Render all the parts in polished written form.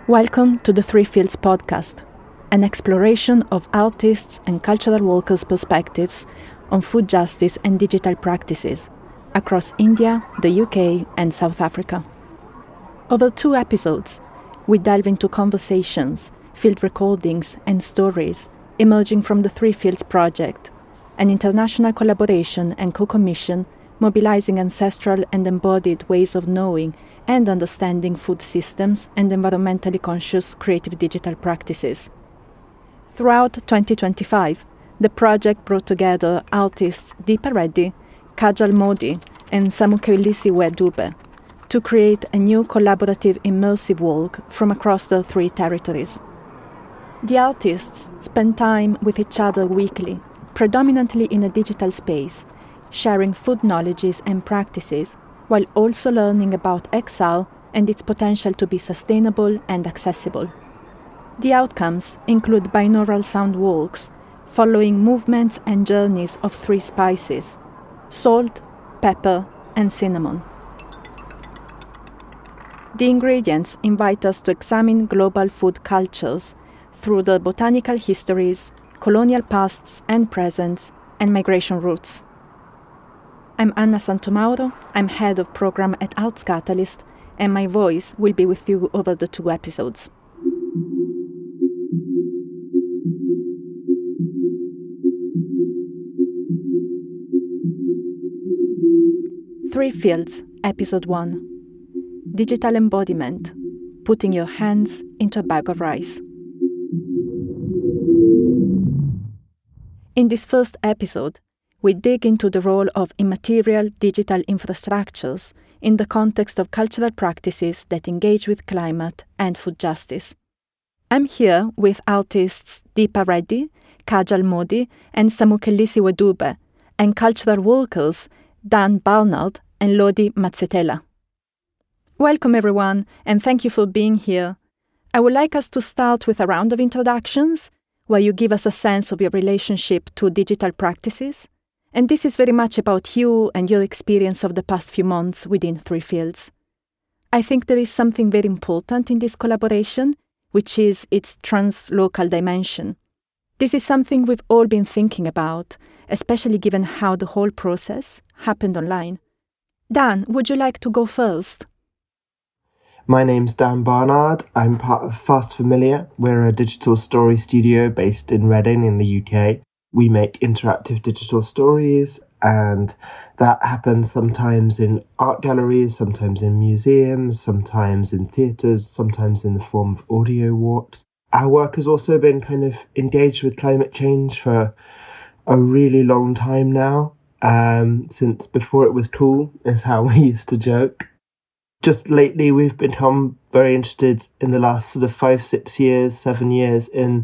Welcome to the Three Fields podcast, an exploration of artists' and cultural workers' perspectives on food justice and digital practices across India, the UK, and South Africa. Over 2 episodes, we delve into conversations, field recordings, and stories emerging from the Three Fields project, an international collaboration and co-commission mobilizing ancestral and embodied ways of knowing and understanding food systems and environmentally conscious creative digital practices. Throughout 2025, the project brought together artists Deepa Reddy, Kajal Modi, and Samukelisiwe Dube to create a new collaborative immersive work from across the 3 territories. The artists spend time with each other weekly, predominantly in a digital space, sharing food knowledges and practices, while also learning about XR and its potential to be sustainable and accessible. The outcomes include binaural sound walks, following movements and journeys of 3 spices: salt, pepper, and cinnamon. The ingredients invite us to examine global food cultures through their botanical histories, colonial pasts and presents, and migration routes. I'm Anna Santomauro, I'm head of program at Arts Catalyst, and my voice will be with you over the 2 episodes. Three Fields, Episode 1. Digital Embodiment, Putting Your Hands into a Bag of Rice. In this first episode, we dig into the role of immaterial digital infrastructures in the context of cultural practices that engage with climate and food justice. I'm here with artists Deepa Reddy, Kajal Modi, and Samukelisiwe Dube, and cultural workers Dan Barnard and Lodi Matsetela. Welcome everyone, and thank you for being here. I would like us to start with a round of introductions, where you give us a sense of your relationship to digital practices. And this is very much about you and your experience of the past few months within Three Fields. I think there is something very important in this collaboration, which is its trans-local dimension. This is something we've all been thinking about, especially given how the whole process happened online. Dan, would you like to go first? My name's Dan Barnard. I'm part of Fast Familiar. We're a digital story studio based in Reading in the UK. We make interactive digital stories, and that happens sometimes in art galleries, sometimes in museums, sometimes in theatres, sometimes in the form of audio walks. Our work has also been kind of engaged with climate change for a really long time now, since before it was cool, is how we used to joke. Just lately, we've become very interested in the last sort of 5, 6 years, 7 years in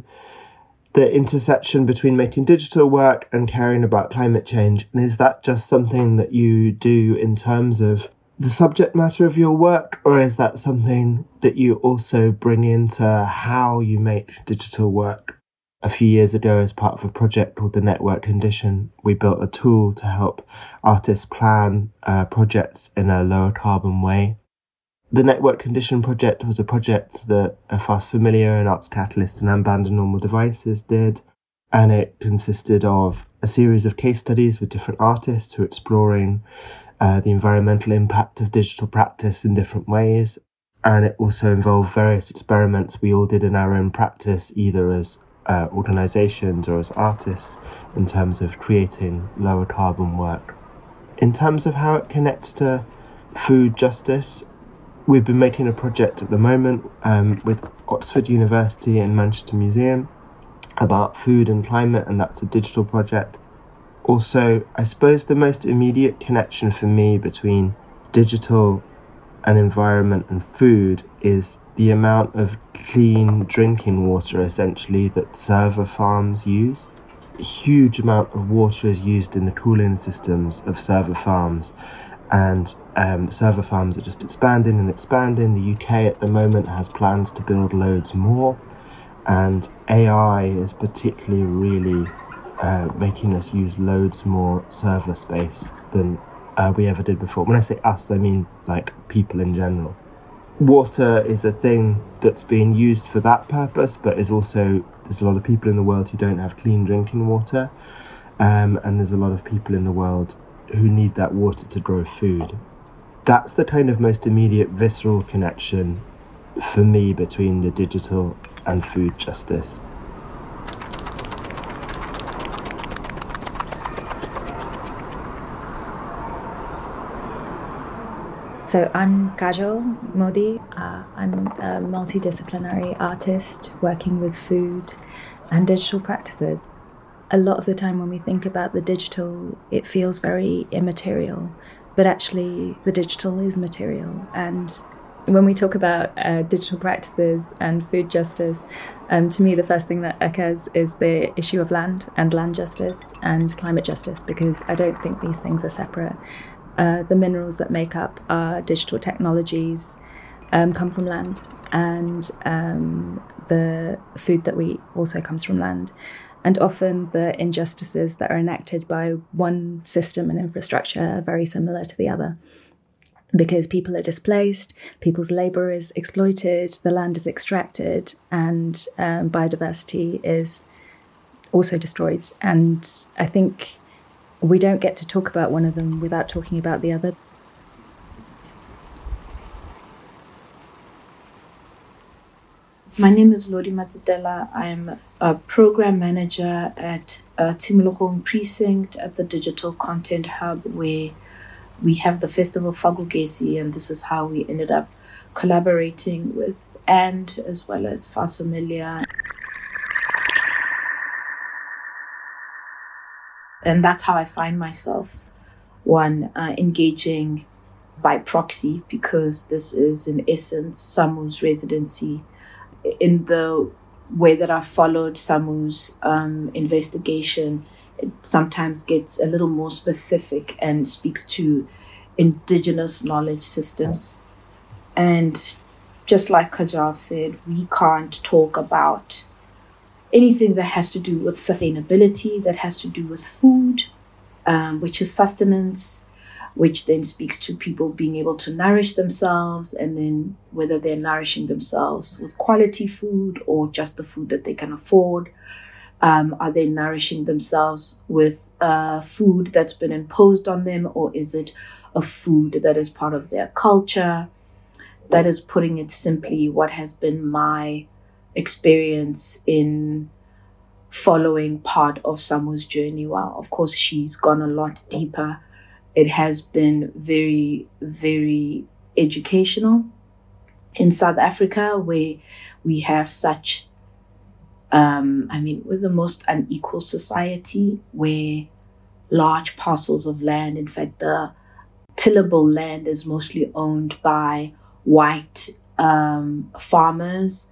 the intersection between making digital work and caring about climate change. And is that just something that you do in terms of the subject matter of your work, or is that something that you also bring into how you make digital work? A few years ago, as part of a project called The Network Condition, we built a tool to help artists plan projects in a lower carbon way. The Network Condition project was a project that Fast Familiar and Arts Catalyst and Unbanned and Normal Devices did, and it consisted of a series of case studies with different artists who are exploring the environmental impact of digital practice in different ways, and it also involved various experiments we all did in our own practice, either as organisations or as artists, in terms of creating lower carbon work. In terms of how it connects to food justice, we've been making a project at the moment with Oxford University and Manchester Museum about food and climate, and that's a digital project. Also, I suppose the most immediate connection for me between digital and environment and food is the amount of clean drinking water, essentially, that server farms use. A huge amount of water is used in the cooling systems of server farms, and server farms are just expanding and expanding. The UK at the moment has plans to build loads more, and AI is particularly really making us use loads more server space than we ever did before. When I say us, I mean like people in general. water is a thing that's being used for that purpose, but there's a lot of people in the world who don't have clean drinking water, and there's a lot of people in the world who need that water to grow food. That's the kind of most immediate visceral connection for me between the digital and food justice. So I'm Kajal Modi. I'm a multidisciplinary artist working with food and digital practices. A lot of the time when we think about the digital, it feels very immaterial, but actually the digital is material. And when we talk about digital practices and food justice, to me the first thing that occurs is the issue of land and land justice and climate justice, because I don't think these things are separate. The minerals that make up our digital technologies come from land, and the food that we eat also comes from land. And often the injustices that are enacted by one system and infrastructure are very similar to the other, because people are displaced, people's labour is exploited, the land is extracted, and biodiversity is also destroyed. And I think we don't get to talk about one of them without talking about the other. My name is Lodi Matsitela. I'm a program manager at Tshimologong Precinct at the Digital Content Hub, where we have the Festival Fagogesi, and this is how we ended up collaborating with AND as well as Fast Familiar. And that's how I find myself, engaging by proxy, because this is in essence SAMU's residency. In the way that I followed SAMU's investigation, it sometimes gets a little more specific and speaks to indigenous knowledge systems. And just like Kajal said, we can't talk about anything that has to do with sustainability, that has to do with food, which is sustenance, which then speaks to people being able to nourish themselves, and then whether they're nourishing themselves with quality food or just the food that they can afford. Are they nourishing themselves with food that's been imposed on them, or is it a food that is part of their culture? That is, putting it simply, what has been my experience in following part of SAMU's journey. While of course she's gone a lot deeper, it has been very, very educational. In South Africa, where we have such, we're the most unequal society, where large parcels of land, in fact, the tillable land is mostly owned by white farmers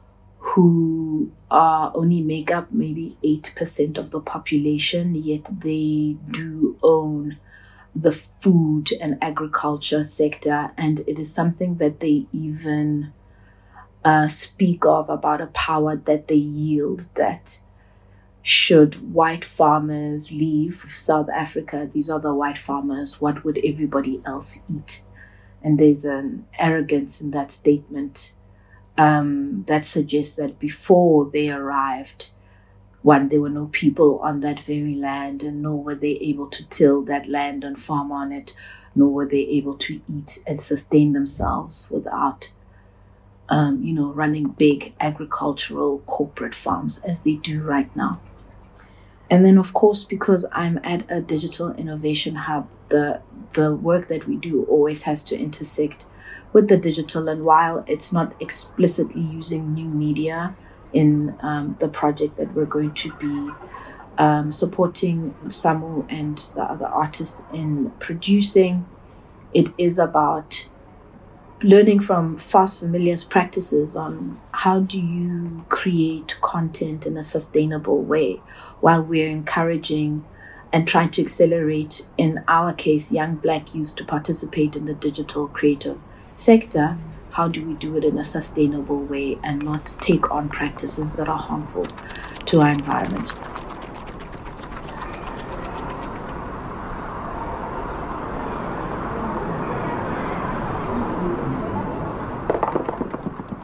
who only make up maybe 8% of the population, yet they do own the food and agriculture sector. And it is something that they even speak of, about a power that they yield, that should white farmers leave South Africa, these are the white farmers, what would everybody else eat? And there's an arrogance in that statement that suggests that before they arrived, one, there were no people on that very land, and nor were they able to till that land and farm on it, nor were they able to eat and sustain themselves without, running big agricultural corporate farms as they do right now. And then, of course, because I'm at a digital innovation hub, the work that we do always has to intersect with the digital. And while it's not explicitly using new media in the project that we're going to be supporting SAMU and the other artists in producing, it is about learning from Fast Familiar's practices on how do you create content in a sustainable way, while we're encouraging and trying to accelerate, in our case, young Black youth to participate in the digital creative sector. How do we do it in a sustainable way and not take on practices that are harmful to our environment?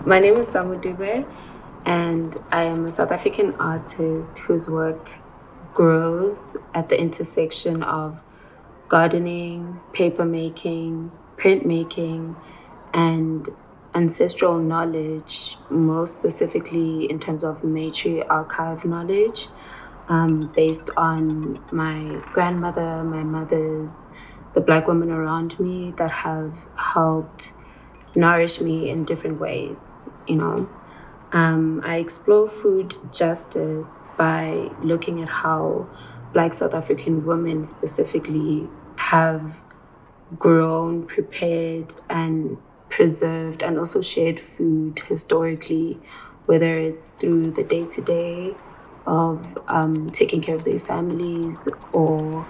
My name is Samu Dube, and I am a South African artist whose work grows at the intersection of gardening, papermaking, printmaking, and ancestral knowledge, most specifically in terms of Maitri archive knowledge, based on my grandmother, my mothers, the Black women around me that have helped nourish me in different ways, you know. I explore food justice by looking at how Black South African women specifically have grown, prepared, and preserved, and also shared food historically, whether it's through the day to day of taking care of their families or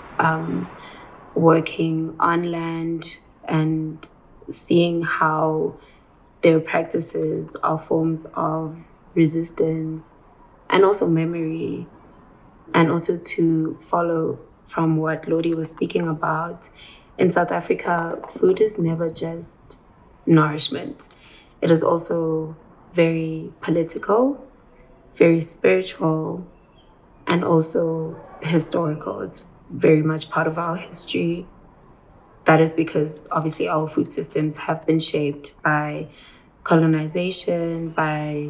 working on land and seeing how their practices are forms of resistance and also memory, and also to follow from what Lodi was speaking about. In South Africa, food is never just nourishment. It is also very political, very spiritual, and also historical. It's very much part of our history. That is because obviously our food systems have been shaped by colonization, by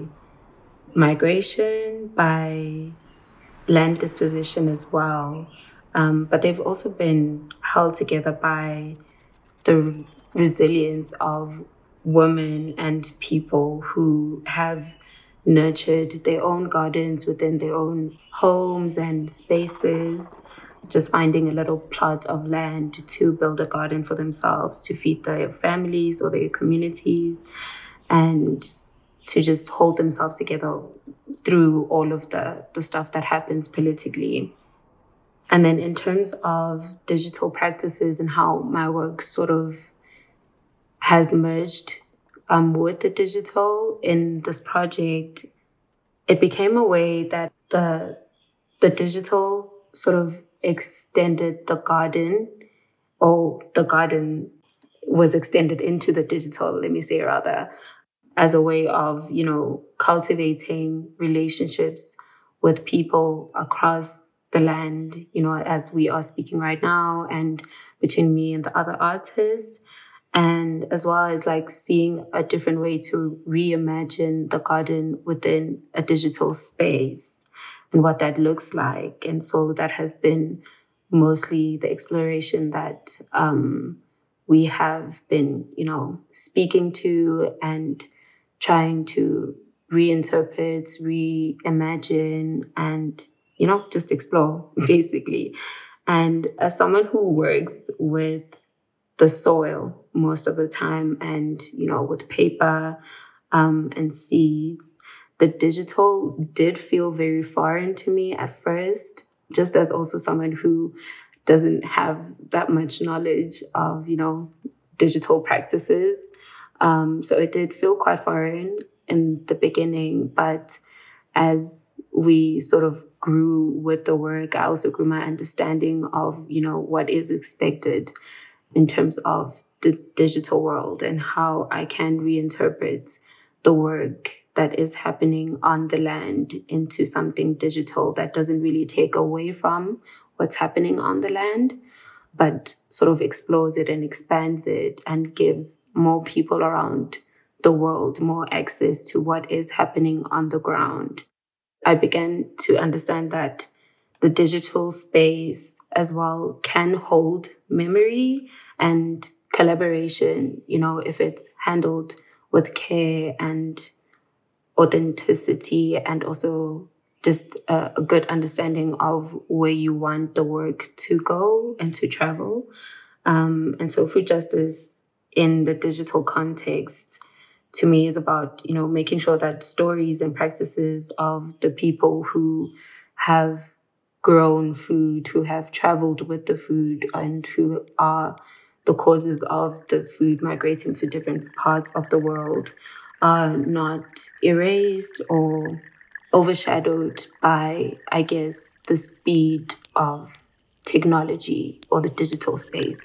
migration, by land disposition as well. But they've also been held together by the resilience of women and people who have nurtured their own gardens within their own homes and spaces, just finding a little plot of land to build a garden for themselves, to feed their families or their communities, and to just hold themselves together through all of the stuff that happens politically. And then in terms of digital practices and how my work sort of has merged with the digital in this project, it became a way that the digital sort of extended the garden, or the garden was extended into the digital, let me say rather, as a way of, cultivating relationships with people across the land, as we are speaking right now, and between me and the other artists. And as well as like seeing a different way to reimagine the garden within a digital space and what that looks like. And so that has been mostly the exploration that we have been, speaking to and trying to reinterpret, reimagine, and, just explore, basically. And as someone who works with the soil most of the time and, with paper and seeds, the digital did feel very foreign to me at first, just as also someone who doesn't have that much knowledge of, digital practices. So it did feel quite foreign in the beginning, but as we sort of grew with the work, I also grew my understanding of, what is expected in terms of the digital world and how I can reinterpret the work that is happening on the land into something digital that doesn't really take away from what's happening on the land, but sort of explores it and expands it and gives more people around the world more access to what is happening on the ground. I began to understand that the digital space as well can hold memory and collaboration, if it's handled with care and authenticity, and also just a good understanding of where you want the work to go and to travel. And so food justice in the digital context to me is about, making sure that stories and practices of the people who have grown food, who have traveled with the food, and who are the causes of the food migrating to different parts of the world are not erased or overshadowed by, I guess, the speed of technology or the digital space.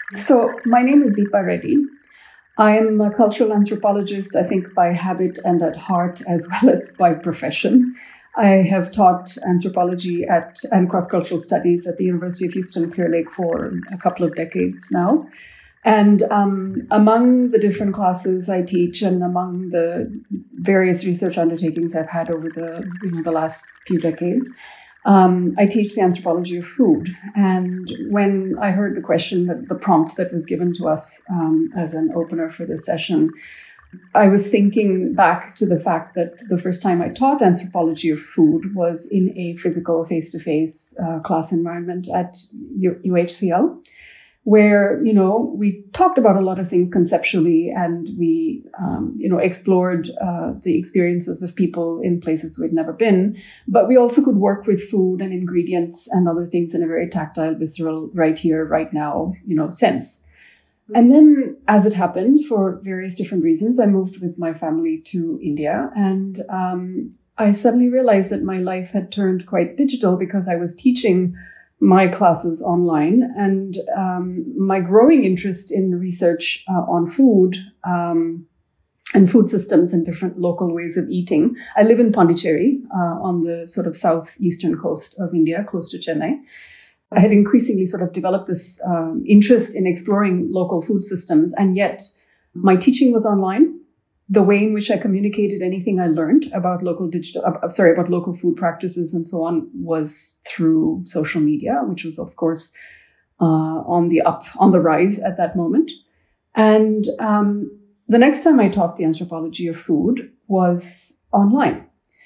So my name is Deepa Reddy. I am a cultural anthropologist, I think by habit and at heart, as well as by profession. I have taught anthropology and cross-cultural studies at the University of Houston Clear Lake for a couple of decades now. And among the different classes I teach and among the various research undertakings I've had over the last few decades, I teach the anthropology of food. And when I heard the question, the prompt that was given to us as an opener for this session, I was thinking back to the fact that the first time I taught anthropology of food was in a physical face-to-face class environment at UHCL, where, we talked about a lot of things conceptually, and we, explored the experiences of people in places we'd never been. But we also could work with food and ingredients and other things in a very tactile, visceral, right here, right now, sense. And then, as it happened, for various different reasons, I moved with my family to India. And I suddenly realized that my life had turned quite digital because I was teaching my classes online, and my growing interest in research on food and food systems and different local ways of eating. I live in Pondicherry on the sort of southeastern coast of India, close to Chennai. I had increasingly sort of developed this interest in exploring local food systems, and yet my teaching was online. The way in which I communicated anything I learned about local food practices and so on was through social media, which was, of course, on the rise at that moment. And the next time I taught the anthropology of food was online.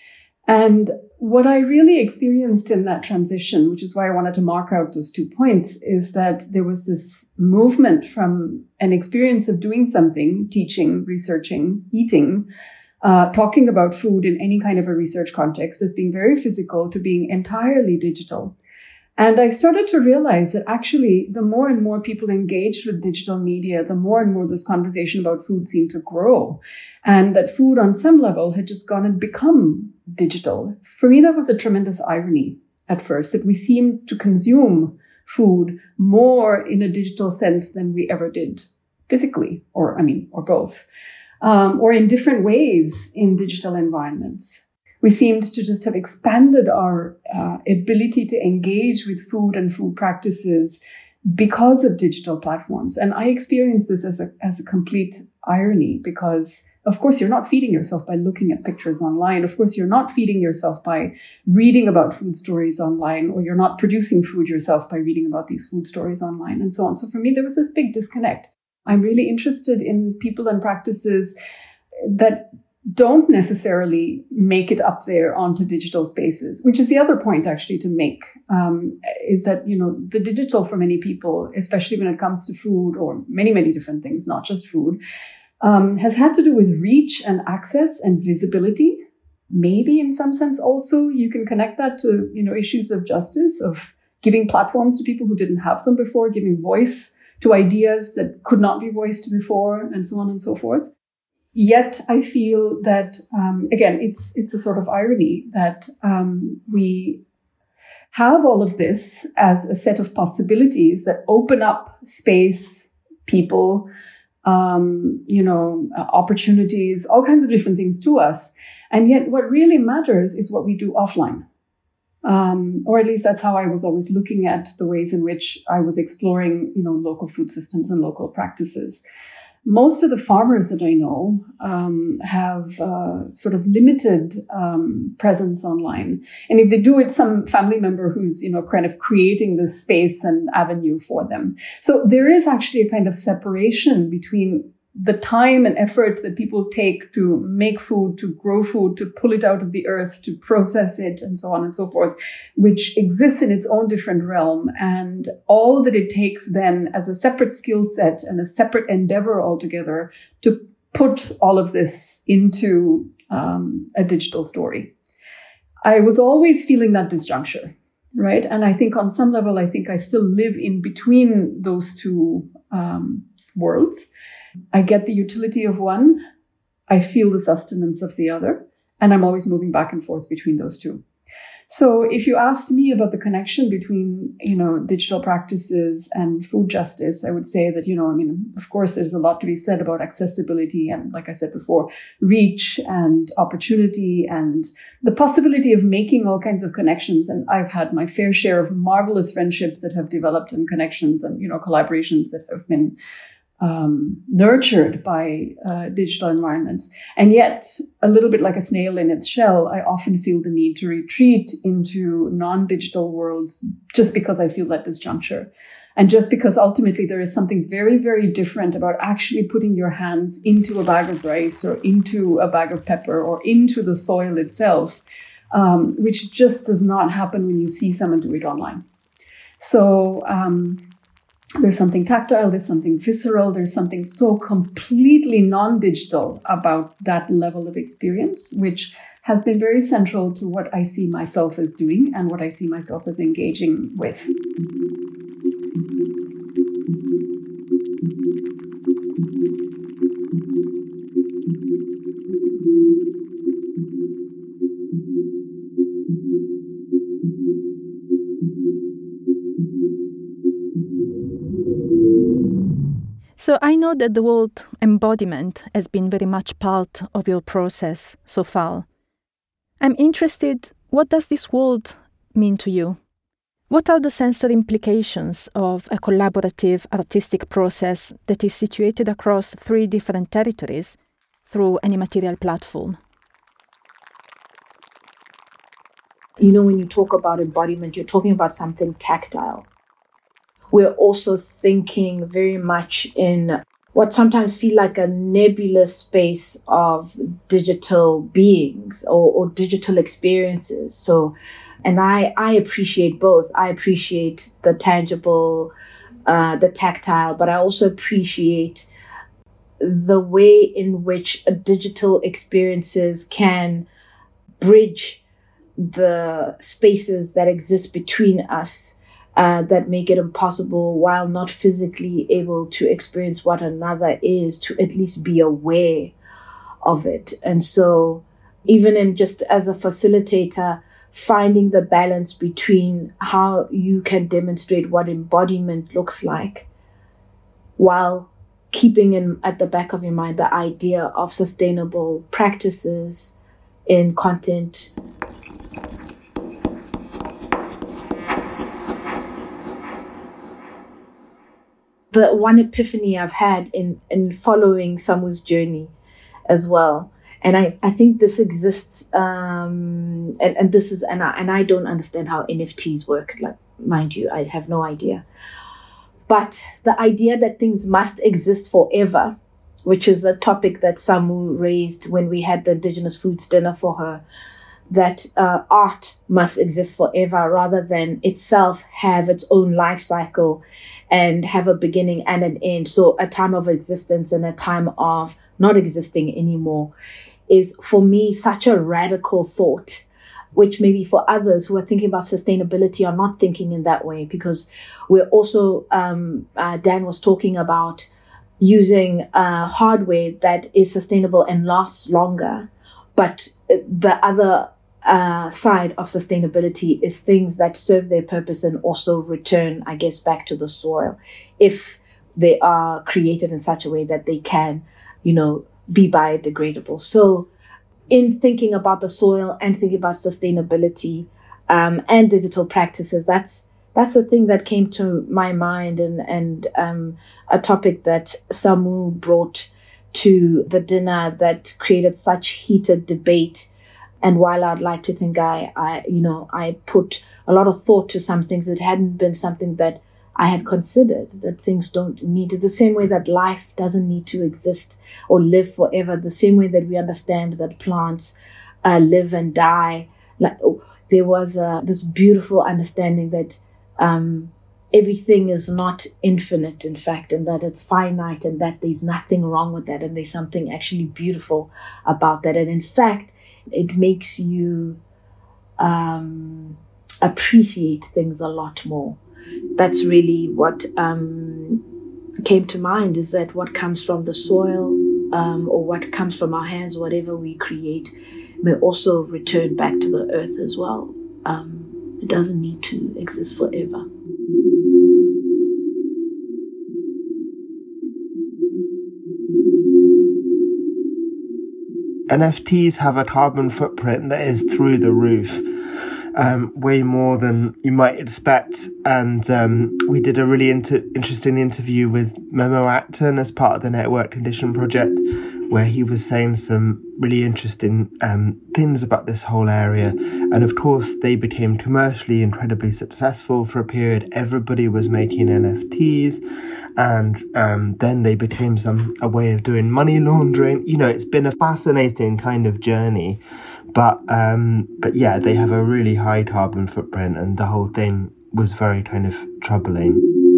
And what I really experienced in that transition, which is why I wanted to mark out those 2 points, is that there was this movement from an experience of doing something, teaching, researching, eating, talking about food in any kind of a research context as being very physical to being entirely digital. And I started to realize that actually the more and more people engaged with digital media, the more and more this conversation about food seemed to grow. And that food on some level had just gone and become digital. For me, that was a tremendous irony at first, that we seemed to consume food more in a digital sense than we ever did physically, or both, or in different ways in digital environments. We seemed to just have expanded our ability to engage with food and food practices because of digital platforms. And I experienced this as a complete irony, because of course you're not feeding yourself by looking at pictures online. Of course you're not feeding yourself by reading about food stories online, or you're not producing food yourself by reading about these food stories online, and so on. So for me, there was this big disconnect. I'm really interested in people and practices that don't necessarily make it up there onto digital spaces, which is the other point actually to make, is that, the digital for many people, especially when it comes to food or many, many different things, not just food, has had to do with reach and access and visibility. Maybe in some sense also you can connect that to, issues of justice, of giving platforms to people who didn't have them before, giving voice to ideas that could not be voiced before, and so on and so forth. Yet I feel that, again, it's a sort of irony that we have all of this as a set of possibilities that open up space, people, opportunities, all kinds of different things to us. And yet what really matters is what we do offline. Or at least that's how I was always looking at the ways in which I was exploring, local food systems and local practices. Most of the farmers that I know have sort of limited presence online. And if they do, it's some family member who's, kind of creating this space and avenue for them. So there is actually a kind of separation between the time and effort that people take to make food, to grow food, to pull it out of the earth, to process it, and so on and so forth, which exists in its own different realm. And all that it takes then as a separate skill set and a separate endeavor altogether to put all of this into a digital story. I was always feeling that disjuncture, right? And I think on some level, I still live in between those two worlds. I get the utility of one, I feel the sustenance of the other, and I'm always moving back and forth between those two. So if you asked me about the connection between, digital practices and food justice, I would say that, of course, there's a lot to be said about accessibility and, like I said before, reach and opportunity and the possibility of making all kinds of connections. And I've had my fair share of marvelous friendships that have developed and connections and, collaborations that have been nurtured by digital environments. And yet, a little bit like a snail in its shell, I often feel the need to retreat into non-digital worlds just because I feel at this juncture. And just because ultimately there is something very, very different about actually putting your hands into a bag of rice or into a bag of pepper or into the soil itself, which just does not happen when you see someone do it online. So, there's something tactile, there's something visceral, there's something so completely non-digital about that level of experience, which has been very central to what I see myself as doing and what I see myself as engaging with. So I know that the word embodiment has been very much part of your process so far. I'm interested, what does this word mean to you? What are the sensory implications of a collaborative artistic process that is situated across 3 different territories through an immaterial platform? When you talk about embodiment, you're talking about something tactile. We're also thinking very much in what sometimes feel like a nebulous space of digital beings or digital experiences. So, and I appreciate both. I appreciate the tangible, the tactile, but I also appreciate the way in which digital experiences can bridge the spaces that exist between us. That make it impossible, while not physically able to experience what another is, to at least be aware of it. And so even in just as a facilitator, finding the balance between how you can demonstrate what embodiment looks like while keeping at the back of your mind the idea of sustainable practices in content. The one epiphany I've had in following Samu's journey as well. And I think this exists, and this is, and I don't understand how NFTs work. Like, mind you, I have no idea. But the idea that things must exist forever, which is a topic that Samu raised when we had the Indigenous Foods dinner for her, that art must exist forever rather than itself have its own life cycle and have a beginning and an end. So a time of existence and a time of not existing anymore is, for me, such a radical thought, which maybe for others who are thinking about sustainability are not thinking in that way, because we're also, Dan was talking about using hardware that is sustainable and lasts longer. But the other side of sustainability is things that serve their purpose and also return, I guess, back to the soil if they are created in such a way that they can, be biodegradable. So in thinking about the soil and thinking about sustainability and digital practices, that's the thing that came to my mind, and a topic that Samu brought to the dinner that created such heated debate. And while I'd like to think I put a lot of thought to some things, it hadn't been something that I had considered, that things don't need it. The same way that life doesn't need to exist or live forever, the same way that we understand that plants live and die. Like there was this beautiful understanding that everything is not infinite, in fact, and that it's finite, and that there's nothing wrong with that, and there's something actually beautiful about that. And in fact, it makes you appreciate things a lot more. That's really what came to mind, is that what comes from the soil or what comes from our hands, whatever we create, may also return back to the earth as well. It doesn't need to exist forever. NFTs have a carbon footprint that is through the roof, way more than you might expect. And we did a really interesting interview with Momo Acton as part of the Network Condition project, where he was saying some really interesting things about this whole area. And of course, they became commercially incredibly successful for a period. Everybody was making NFTs. And then they became a way of doing money laundering. You know, it's been a fascinating kind of journey. But yeah, they have a really high carbon footprint, and the whole thing was very kind of troubling.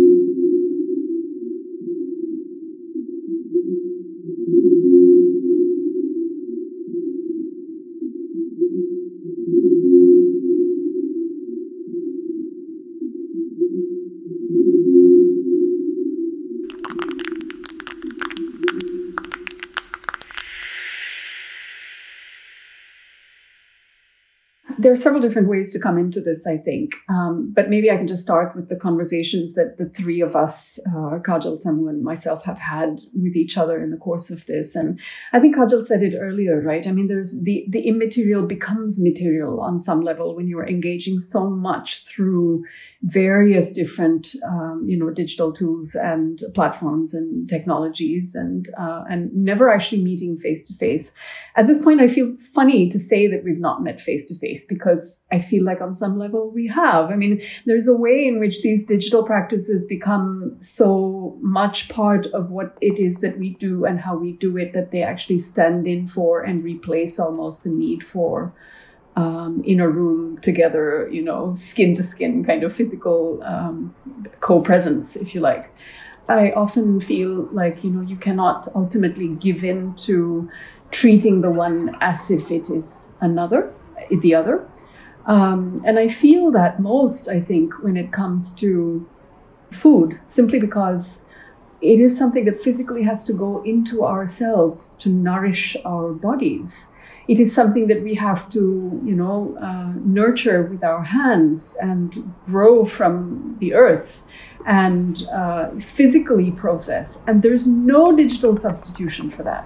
There are several different ways to come into this, I think. But maybe I can just start with the conversations that the three of us, Kajal, Samu, and myself, have had with each other in the course of this. And I think Kajal said it earlier, right? I mean, there's the immaterial becomes material on some level when you are engaging so much through various different, digital tools and platforms and technologies, and never actually meeting face to face. At this point, I feel funny to say that we've not met face to face, because I feel like on some level we have. I mean, there's a way in which these digital practices become so much part of what it is that we do and how we do it, that they actually stand in for and replace almost the need for in a room together, skin to skin kind of physical co-presence, if you like. I often feel like, you cannot ultimately give in to treating the one as if it is the other. And I feel that most, I think, when it comes to food, simply because it is something that physically has to go into ourselves to nourish our bodies. It is something that we have to, nurture with our hands and grow from the earth and physically process. And there's no digital substitution for that.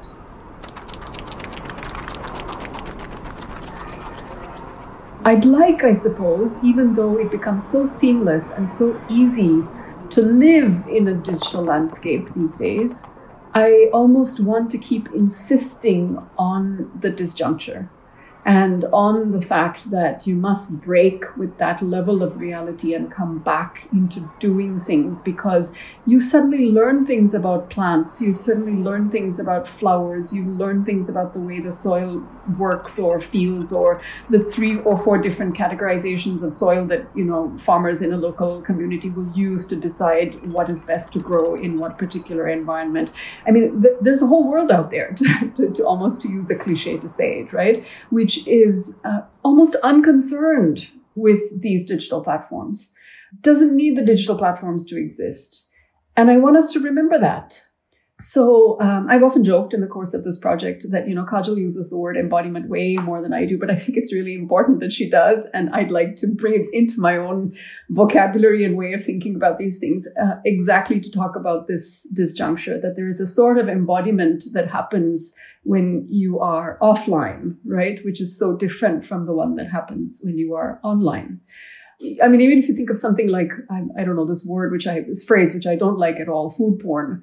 I'd like, I suppose, even though it becomes so seamless and so easy to live in a digital landscape these days, I almost want to keep insisting on the disjuncture and on the fact that you must break with that level of reality and come back into doing things, because you suddenly learn things about plants, you certainly learn things about flowers, you learn things about the way the soil works or feels, or the 3 or 4 different categorizations of soil that, farmers in a local community will use to decide what is best to grow in what particular environment. I mean, there's a whole world out there, to almost to use a cliche to say it, right? Which is almost unconcerned with these digital platforms, doesn't need the digital platforms to exist. And I want us to remember that. So I've often joked in the course of this project that, Kajal uses the word embodiment way more than I do, but I think it's really important that she does. And I'd like to bring it into my own vocabulary and way of thinking about these things, exactly to talk about this disjuncture, that there is a sort of embodiment that happens when you are offline, right? Which is so different from the one that happens when you are online. I mean, even if you think of something like, I don't know, this phrase, which I don't like at all, food porn,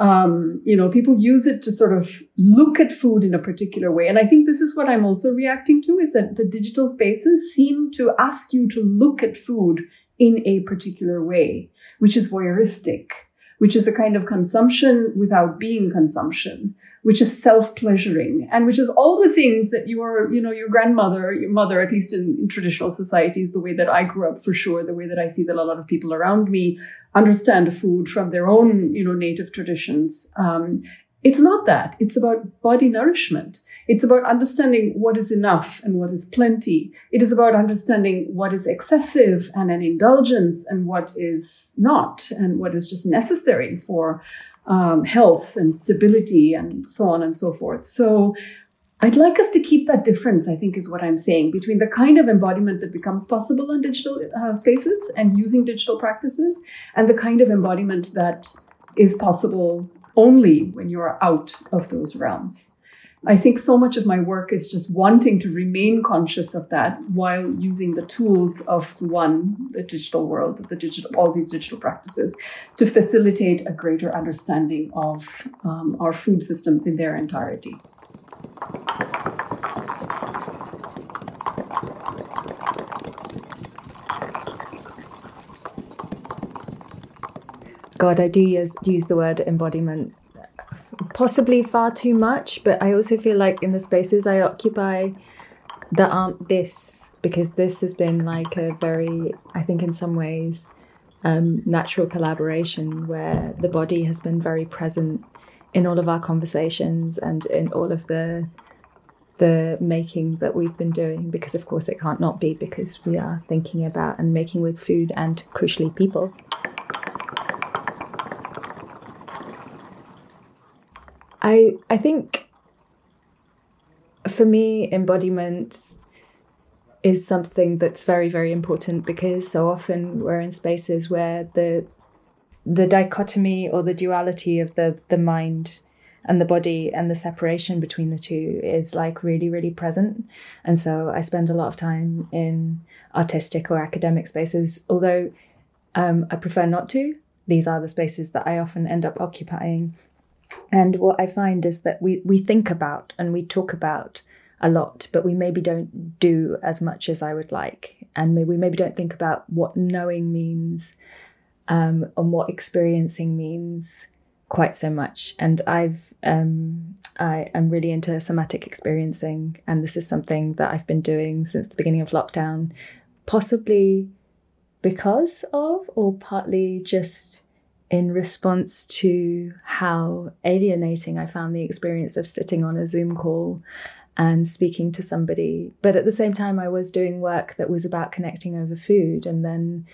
people use it to sort of look at food in a particular way. And I think this is what I'm also reacting to, is that the digital spaces seem to ask you to look at food in a particular way, which is voyeuristic, which is a kind of consumption without being consumption, which is self-pleasuring, and which is all the things that your grandmother, your mother, at least in traditional societies, the way that I grew up for sure, the way that I see that a lot of people around me understand food from their own, native traditions. It's not that. It's about body nourishment. It's about understanding what is enough and what is plenty. It is about understanding what is excessive and an indulgence, and what is not, and what is just necessary for health and stability and so on and so forth. So I'd like us to keep that difference, I think, is what I'm saying, between the kind of embodiment that becomes possible in digital spaces and using digital practices, and the kind of embodiment that is possible only when you are out of those realms. I think so much of my work is just wanting to remain conscious of that while using the tools of the digital world, all these digital practices, to facilitate a greater understanding of our food systems in their entirety. God, I do use the word embodiment possibly far too much, but I also feel like in the spaces I occupy that aren't this, because this has been like a very, I think in some ways, natural collaboration where the body has been very present in all of our conversations and in all of the making that we've been doing, because of course it can't not be, because we are thinking about and making with food and crucially people. I think for me, embodiment is something that's very, very important, because so often we're in spaces where the dichotomy or the duality of the mind and the body and the separation between the two is like really, really present. And so I spend a lot of time in artistic or academic spaces, although I prefer not to. These are the spaces that I often end up occupying. And what I find is that we think about and we talk about a lot, but we maybe don't do as much as I would like. And we maybe don't think about what knowing means and what experiencing means quite so much. And I am really into somatic experiencing. And this is something that I've been doing since the beginning of lockdown, possibly because of, or partly just in response to how alienating I found the experience of sitting on a Zoom call and speaking to somebody. But at the same time, I was doing work that was about connecting over food. And then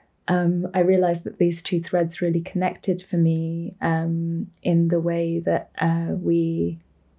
I realized that these two threads really connected for me in the way that we,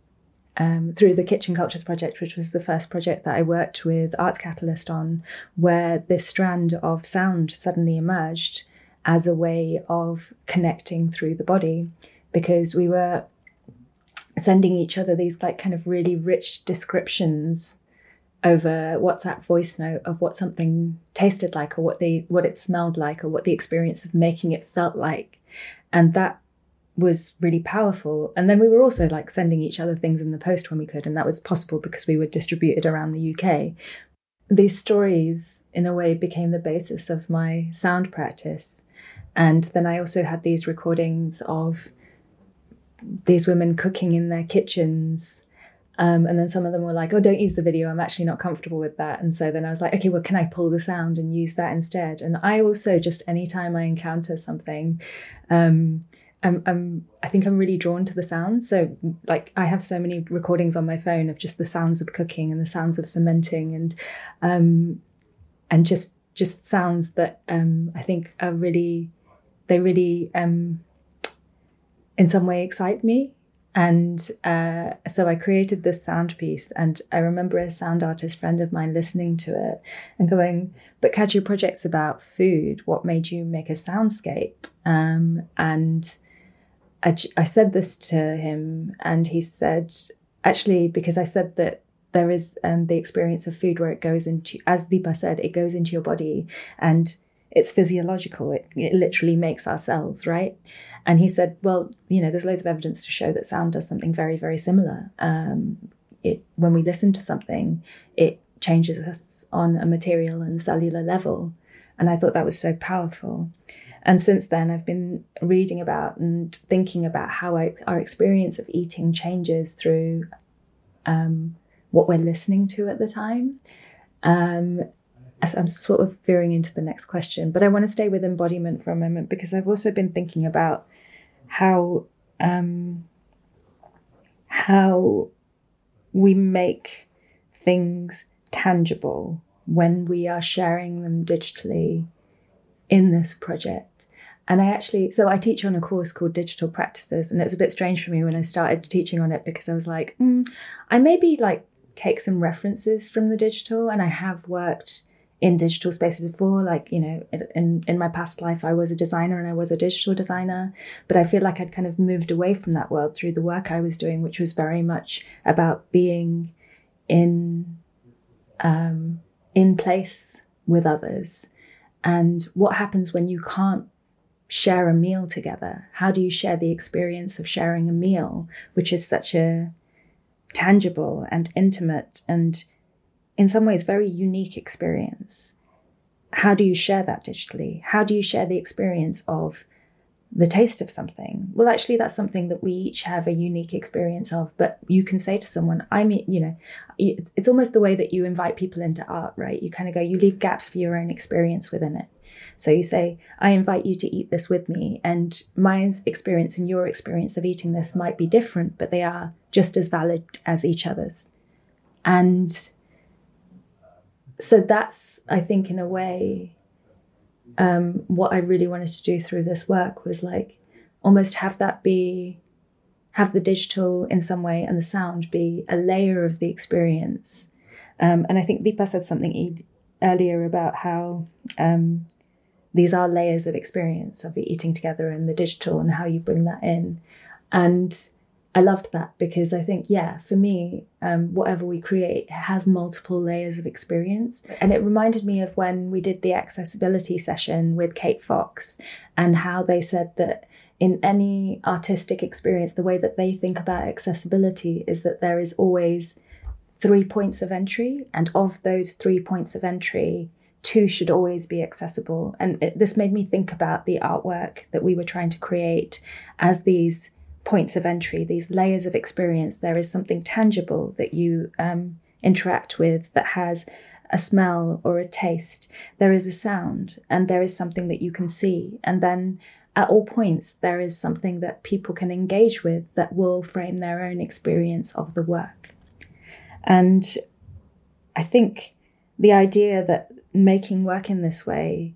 through the Kitchen Cultures Project, which was the first project that I worked with Arts Catalyst on, where this strand of sound suddenly emerged as a way of connecting through the body, because we were sending each other these like kind of really rich descriptions over WhatsApp voice note of what something tasted like, or what it smelled like, or what the experience of making it felt like. And that was really powerful. And then we were also like sending each other things in the post when we could, and that was possible because we were distributed around the UK. These stories in a way became the basis of my sound practice. And then I also had these recordings of these women cooking in their kitchens. And then some of them were like, oh, don't use the video. I'm actually not comfortable with that. And so then I was like, okay, well, can I pull the sound and use that instead? And I also, just anytime I encounter something, I think I'm really drawn to the sounds. So like I have so many recordings on my phone of just the sounds of cooking and the sounds of fermenting and just sounds that I think are really, they really in some way excite me. And so I created this sound piece, and I remember a sound artist friend of mine listening to it and going, but Kaj, your project's about food. What made you make a soundscape? And I said this to him, and he said, actually, because I said that there is the experience of food where it goes into, as Deepa said, it goes into your body and it's physiological. It literally makes our cells, right? And he said, well, there's loads of evidence to show that sound does something very, very similar. When we listen to something, it changes us on a material and cellular level. And I thought that was so powerful. And since then, I've been reading about and thinking about how our experience of eating changes through what we're listening to at the time. I'm sort of veering into the next question, but I want to stay with embodiment for a moment, because I've also been thinking about how we make things tangible when we are sharing them digitally in this project. And I teach on a course called Digital Practices, and it was a bit strange for me when I started teaching on it, because I was like, I maybe like take some references from the digital, and I have worked in digital spaces before, like, you know, in my past life, I was a designer and I was a digital designer, but I feel like I'd kind of moved away from that world through the work I was doing, which was very much about being in place with others. And what happens when you can't share a meal together? How do you share the experience of sharing a meal, which is such a tangible and intimate and in some ways very unique experience? How do you share that digitally? How do you share the experience of the taste of something? Well, actually, that's something that we each have a unique experience of, but you can say to someone, it's almost the way that you invite people into art, right? You kind of go, you leave gaps for your own experience within it. So you say, I invite you to eat this with me, and my experience and your experience of eating this might be different, but they are just as valid as each other's. And so that's, I think, in a way, what I really wanted to do through this work was like almost have the digital in some way and the sound be a layer of the experience. And I think Deepa said something earlier about how these are layers of experience of eating together and the digital and how you bring that in. And I loved that, because I think, for me, whatever we create has multiple layers of experience. And it reminded me of when we did the accessibility session with Kate Fox, and how they said that in any artistic experience, the way that they think about accessibility is that there is always 3 points of entry. And of those 3 points of entry, 2 should always be accessible. And this made me think about the artwork that we were trying to create as these points of entry, these layers of experience. There is something tangible that you interact with that has a smell or a taste. There is a sound, and there is something that you can see. And then at all points, there is something that people can engage with that will frame their own experience of the work. And I think the idea that making work in this way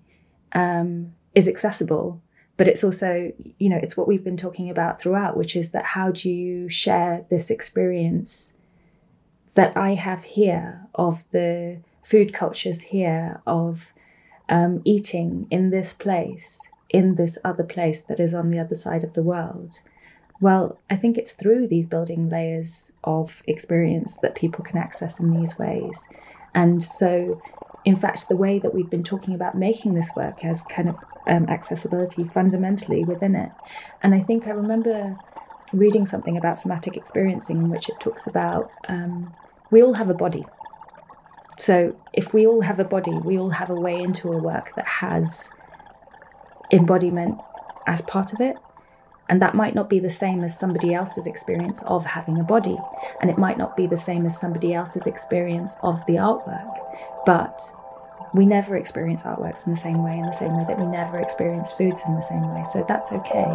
is accessible, but it's also, it's what we've been talking about throughout, which is that how do you share this experience that I have here of the food cultures here, of eating in this place, in this other place that is on the other side of the world? Well, I think it's through these building layers of experience that people can access in these ways. And so, in fact, the way that we've been talking about making this work has kind of accessibility fundamentally within it. And I think I remember reading something about somatic experiencing in which it talks about we all have a body. So if we all have a body, we all have a way into a work that has embodiment as part of it. And that might not be the same as somebody else's experience of having a body. And it might not be the same as somebody else's experience of the artwork. But we never experience artworks in the same way that we never experience foods in the same way. So that's okay.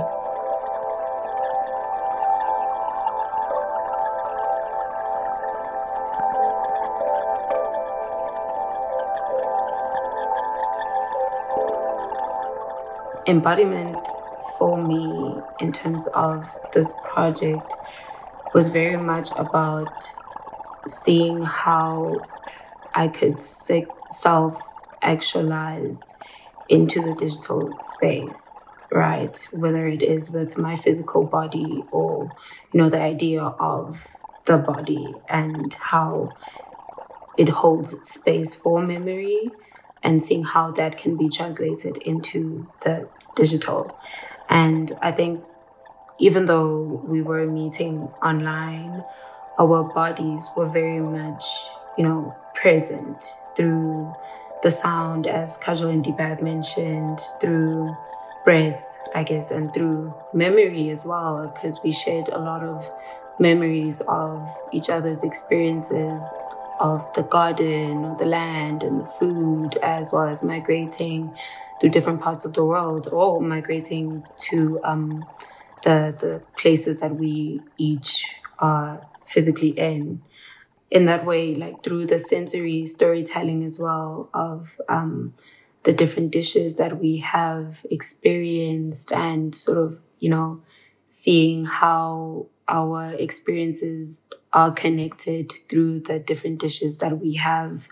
Embodiment for me in terms of this project was very much about seeing how I could self-actualize into the digital space, right? Whether it is with my physical body or, the idea of the body and how it holds space for memory, and seeing how that can be translated into the digital. And I think even though we were meeting online, our bodies were very much, present through the sound, as Kajal and Deepa have mentioned, through breath, I guess, and through memory as well, because we shared a lot of memories of each other's experiences of the garden or the land and the food, as well as migrating through different parts of the world, or migrating to the places that we each are physically in. In that way, like through the sensory storytelling as well of the different dishes that we have experienced, and sort of, seeing how our experiences are connected through the different dishes that we have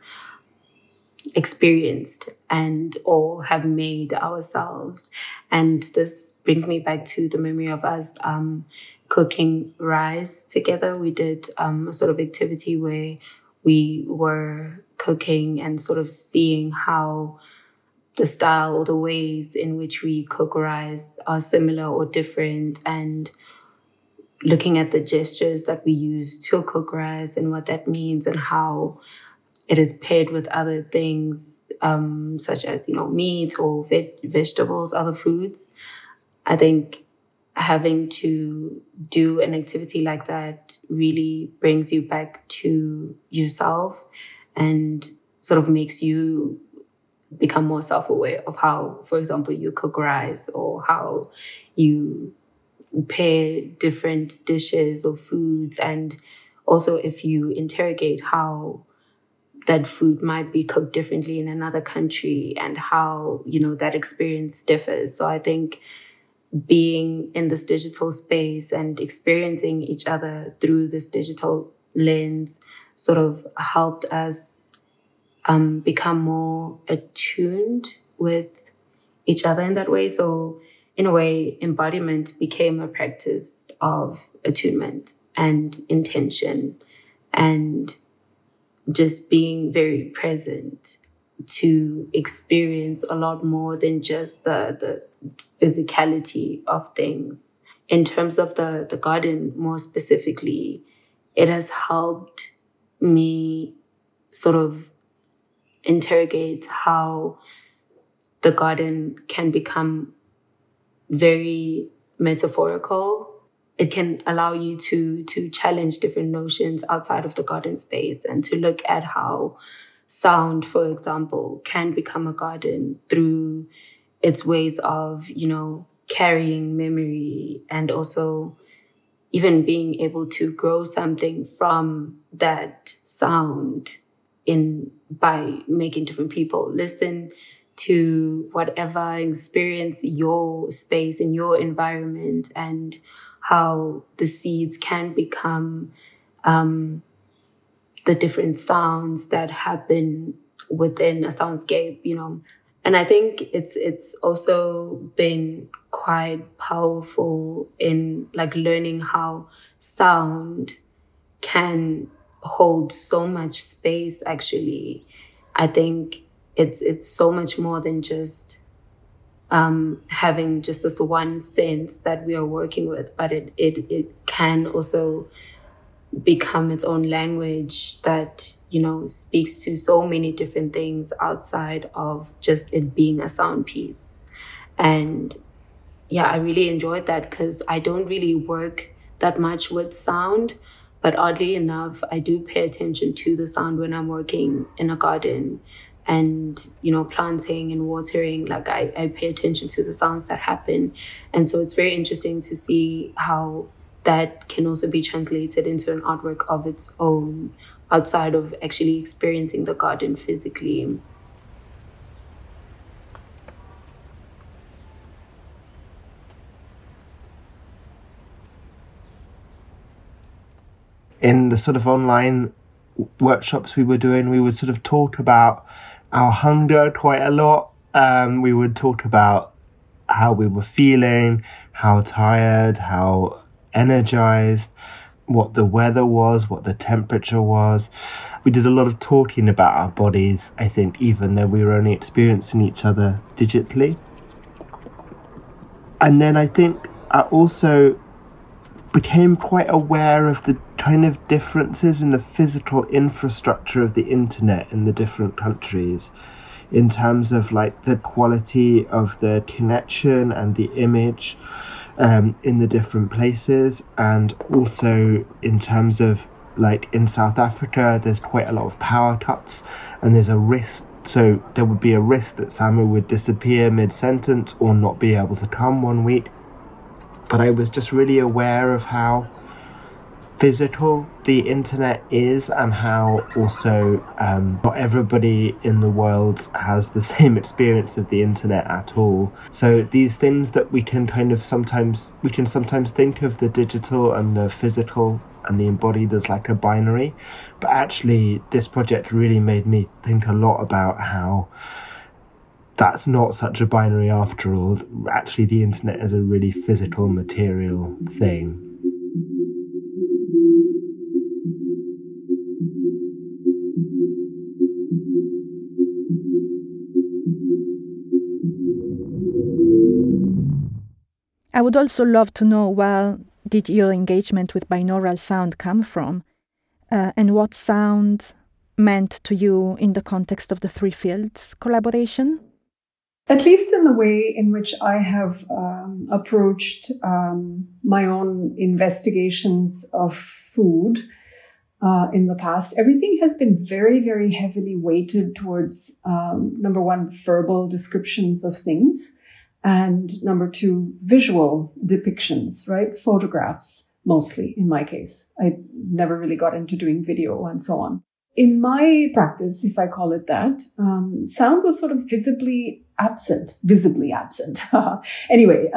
experienced and or have made ourselves. And this brings me back to the memory of us cooking rice together. We did a sort of activity where we were cooking and sort of seeing how the style or the ways in which we cook rice are similar or different, and looking at the gestures that we use to cook rice and what that means and how it is paired with other things, such as, meat or vegetables, other foods. I think having to do an activity like that really brings you back to yourself and sort of makes you become more self-aware of how, for example, you cook rice or how you pair different dishes or foods. And also if you interrogate how that food might be cooked differently in another country and how, that experience differs. So I think being in this digital space and experiencing each other through this digital lens sort of helped us become more attuned with each other in that way. So in a way, embodiment became a practice of attunement and intention and just being very present to experience a lot more than just the physicality of things. In terms of the garden, more specifically, it has helped me sort of interrogate how the garden can become very metaphorical. It can allow you to challenge different notions outside of the garden space and to look at how sound, for example, can become a garden through its ways of, carrying memory and also even being able to grow something from that sound by making different people listen to whatever, experience your space and your environment, and how the seeds can become the different sounds that happen within a soundscape, And I think it's also been quite powerful in like learning how sound can hold so much space. Actually, I think it's so much more than just having just this one sense that we are working with, but it can also become its own language that speaks to so many different things outside of just it being a sound piece. And yeah, I really enjoyed that because I don't really work that much with sound, but oddly enough, I do pay attention to the sound when I'm working in a garden and, planting and watering. Like I pay attention to the sounds that happen. And so it's very interesting to see how that can also be translated into an artwork of its own outside of actually experiencing the garden physically. In the sort of online workshops we were doing, we would sort of talk about our hunger quite a lot. We would talk about how we were feeling, how tired, how energized, what the weather was, what the temperature was. We did a lot of talking about our bodies, I think, even though we were only experiencing each other digitally. And then I think I also became quite aware of the kind of differences in the physical infrastructure of the internet in the different countries, in terms of like the quality of the connection and the image in the different places, and also in terms of like in South Africa there's quite a lot of power cuts and there's a risk, so there would be a risk that Samu would disappear mid-sentence or not be able to come one week. But I was just really aware of how physical the internet is, and how also not everybody in the world has the same experience of the internet at all. So these things that we can sometimes think of the digital and the physical and the embodied as like a binary, but actually this project really made me think a lot about how that's not such a binary after all. Actually, the internet is a really physical, material thing. I would also love to know where did your engagement with binaural sound come from, and what sound meant to you in the context of the Three Fields collaboration? At least in the way in which I have approached my own investigations of food in the past, everything has been very, very heavily weighted towards, number one, verbal descriptions of things, and number two, visual depictions, right? Photographs, mostly in my case. I never really got into doing video and so on. In my practice, if I call it that, sound was sort of visibly absent. Anyway,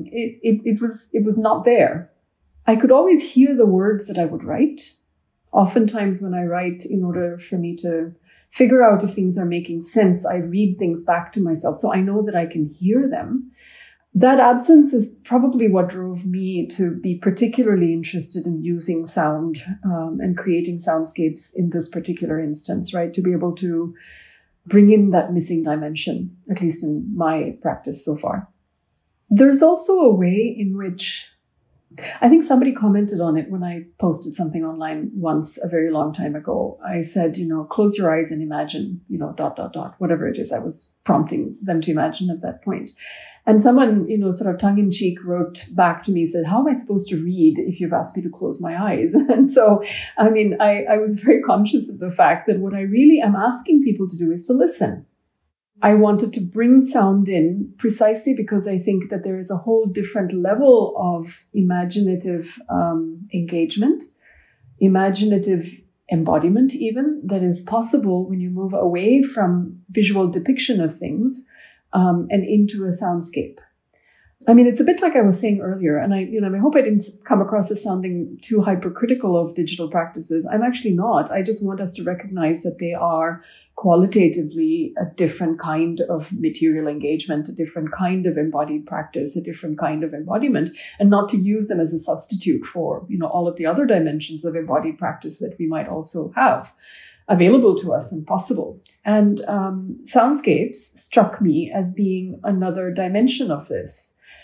it was not there. I could always hear the words that I would write. Oftentimes when I write, in order for me to figure out if things are making sense, I read things back to myself, so I know that I can hear them. That absence is probably what drove me to be particularly interested in using sound and creating soundscapes in this particular instance, right? To be able to bring in that missing dimension, at least in my practice so far. There's also a way in which, I think somebody commented on it when I posted something online once a very long time ago. I said, close your eyes and imagine, ... whatever it is I was prompting them to imagine at that point. And someone, sort of tongue-in-cheek wrote back to me, said, how am I supposed to read if you've asked me to close my eyes? And so, I was very conscious of the fact that what I really am asking people to do is to listen. I wanted to bring sound in precisely because I think that there is a whole different level of imaginative engagement, imaginative embodiment even, that is possible when you move away from visual depiction of things and into a soundscape. It's a bit like I was saying earlier, and I hope I didn't come across as sounding too hypercritical of digital practices. I'm actually not. I just want us to recognize that they are qualitatively a different kind of material engagement, a different kind of embodied practice, a different kind of embodiment, and not to use them as a substitute for, all of the other dimensions of embodied practice that we might also have available to us and possible. And soundscapes struck me as being another dimension of this.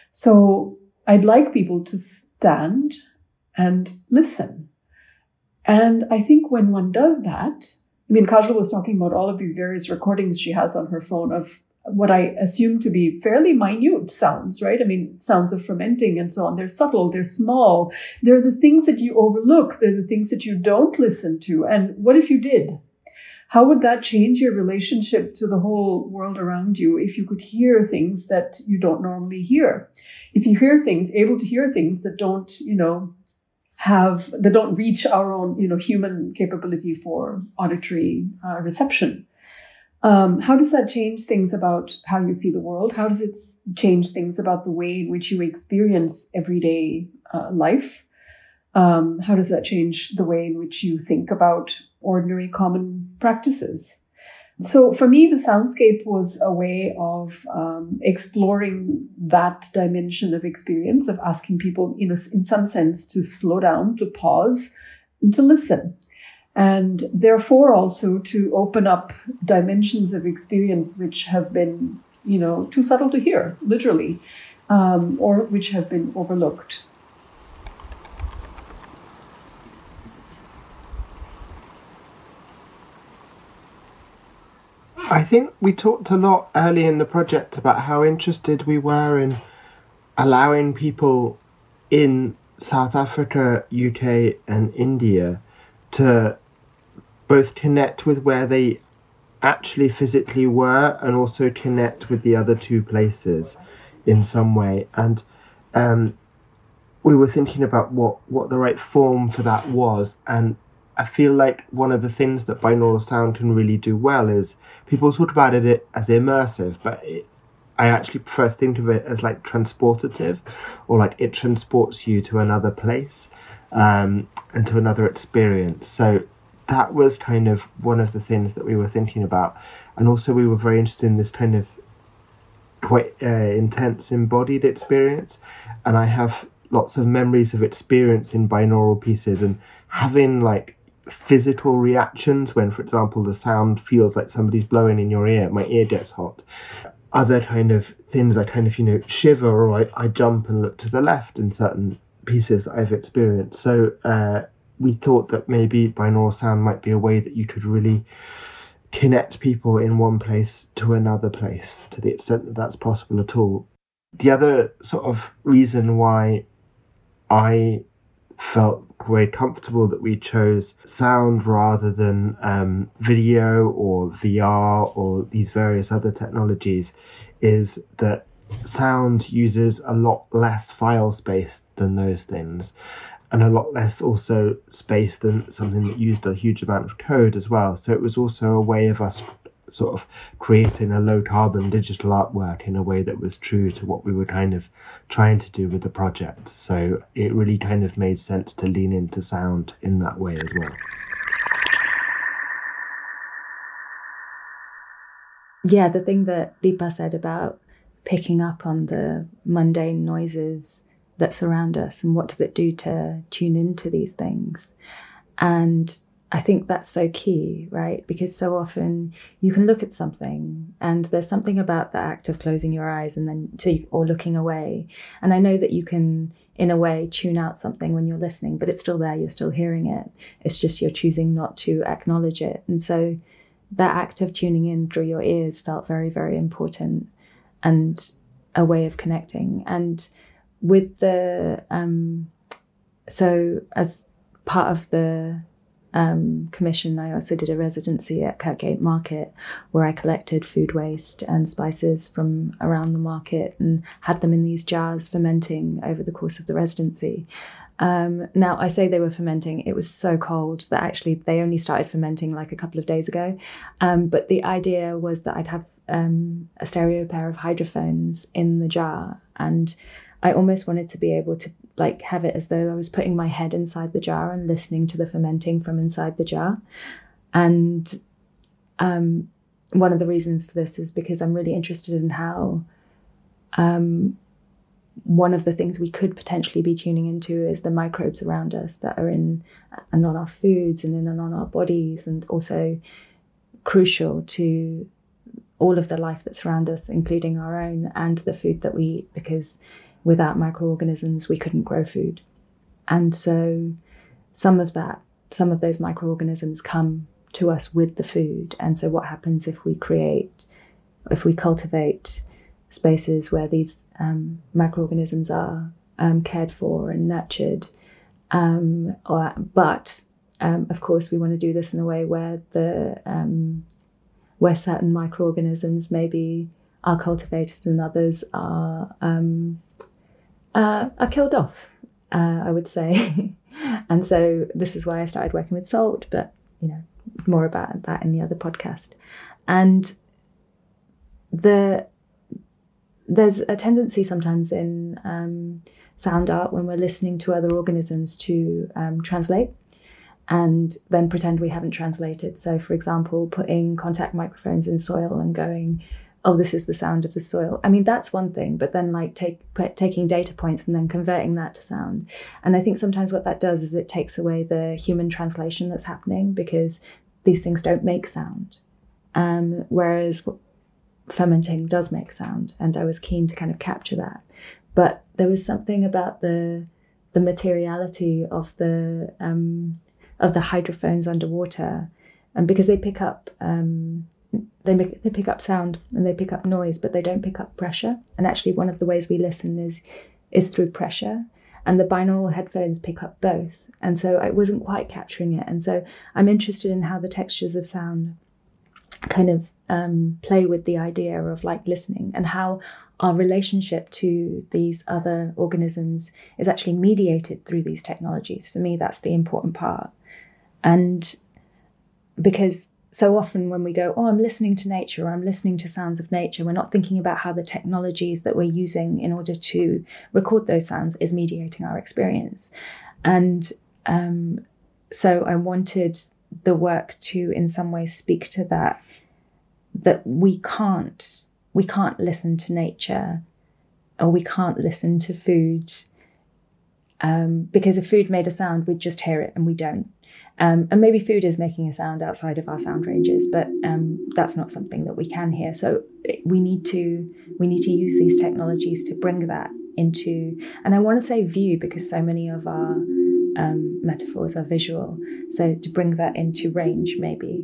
So I'd like people to stand and listen. And I think when one does that, Kajal was talking about all of these various recordings she has on her phone of what I assume to be fairly minute sounds, right? Sounds of fermenting and so on. They're subtle, they're small. They're the things that you overlook. They're the things that you don't listen to. And what if you did? How would that change your relationship to the whole world around you if you could hear things that you don't normally hear? If you able to hear things that don't, that don't reach our own, human capability for auditory reception. How does that change things about how you see the world? How does it change things about the way in which you experience everyday life? How does that change the way in which you think about ordinary common practices? So for me, the soundscape was a way of exploring that dimension of experience, of asking people, in some sense, to slow down, to pause, and to listen. And therefore also to open up dimensions of experience which have been, too subtle to hear, literally, or which have been overlooked. I think we talked a lot early in the project about how interested we were in allowing people in South Africa, UK and India to both connect with where they actually physically were and also connect with the other two places in some way. And we were thinking about what the right form for that was. And I feel like one of the things that binaural sound can really do well is people talk about it as immersive, but I actually prefer to think of it as like transportative, or like it transports you to another place and to another experience. So that was kind of one of the things that we were thinking about. And also we were very interested in this kind of quite intense embodied experience. And I have lots of memories of experience in binaural pieces and having like physical reactions when, for example, the sound feels like somebody's blowing in your ear. My ear gets hot. Other kind of things, I kind of, shiver, or I jump and look to the left in certain pieces that I've experienced. So we thought that maybe binaural sound might be a way that you could really connect people in one place to another place, to the extent that that's possible at all. The other sort of reason why I felt very comfortable that we chose sound rather than video or VR or these various other technologies is that sound uses a lot less file space than those things, and a lot less also space than something that used a huge amount of code as well. So it was also a way of us sort of creating a low carbon digital artwork in a way that was true to what we were kind of trying to do with the project. So it really kind of made sense to lean into sound in that way as well. Yeah, the thing that Deepa said about picking up on the mundane noises that surround us and what does it do to tune into these things. And I think that's so key, right? Because so often you can look at something and there's something about the act of closing your eyes and then or looking away. And I know that you can, in a way, tune out something when you're listening, but it's still there, you're still hearing it. It's just you're choosing not to acknowledge it. And so that act of tuning in through your ears felt very, very important and a way of connecting. And with the, so as part of the commission, I also did a residency at Kirkgate Market where I collected food waste and spices from around the market and had them in these jars fermenting over the course of the residency. Now, I say they were fermenting. It was so cold that actually they only started fermenting like a couple of days ago. But the idea was that I'd have a stereo pair of hydrophones in the jar, and I almost wanted to be able to like have it as though I was putting my head inside the jar and listening to the fermenting from inside the jar. And one of the reasons for this is because I'm really interested in how one of the things we could potentially be tuning into is the microbes around us that are in and on our foods and in and on our bodies, and also crucial to all of the life that's around us, including our own and the food that we eat, because without microorganisms, we couldn't grow food. And so some of those microorganisms come to us with the food. And so what happens if we cultivate spaces where these microorganisms are cared for and nurtured? But of course, we want to do this in a way where where certain microorganisms maybe are cultivated and others are killed off, I would say. And so this is why I started working with salt, but more about that in the other podcast. And there's a tendency sometimes in sound art when we're listening to other organisms to translate and then pretend we haven't translated. So, for example, putting contact microphones in soil and going, oh, this is the sound of the soil. I mean, that's one thing, but then like taking data points and then converting that to sound. And I think sometimes what that does is it takes away the human translation that's happening, because these things don't make sound. Whereas fermenting does make sound, and I was keen to kind of capture that. But there was something about the materiality of the hydrophones underwater, and because they pick up they pick up sound and they pick up noise, but they don't pick up pressure. And actually, one of the ways we listen is through pressure, and the binaural headphones pick up both. And so I wasn't quite capturing it. And so I'm interested in how the textures of sound kind of play with the idea of like listening and how our relationship to these other organisms is actually mediated through these technologies. For me, that's the important part. And because so often when we go, oh, I'm listening to nature, or I'm listening to sounds of nature, we're not thinking about how the technologies that we're using in order to record those sounds is mediating our experience. And so I wanted the work to in some ways speak to that we can't listen to nature, or we can't listen to food, because if food made a sound, we'd just hear it, and we don't. And maybe food is making a sound outside of our sound ranges, but that's not something that we can hear. So we need to use these technologies to bring that into, and I want to say view, because so many of our metaphors are visual. So to bring that into range, maybe.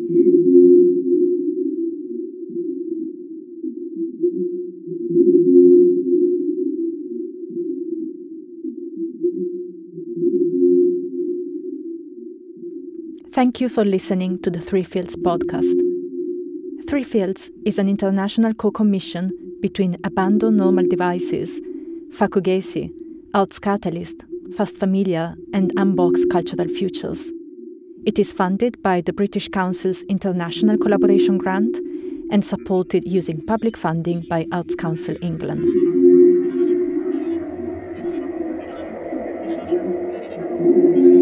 Thank you for listening to the Three Fields podcast. Three Fields is an international co-commission between Abandon Normal Devices, Fakugesi, Arts Catalyst, Fast Familia, and Unbox Cultural Futures. It is funded by the British Council's International Collaboration Grant and supported using public funding by Arts Council England.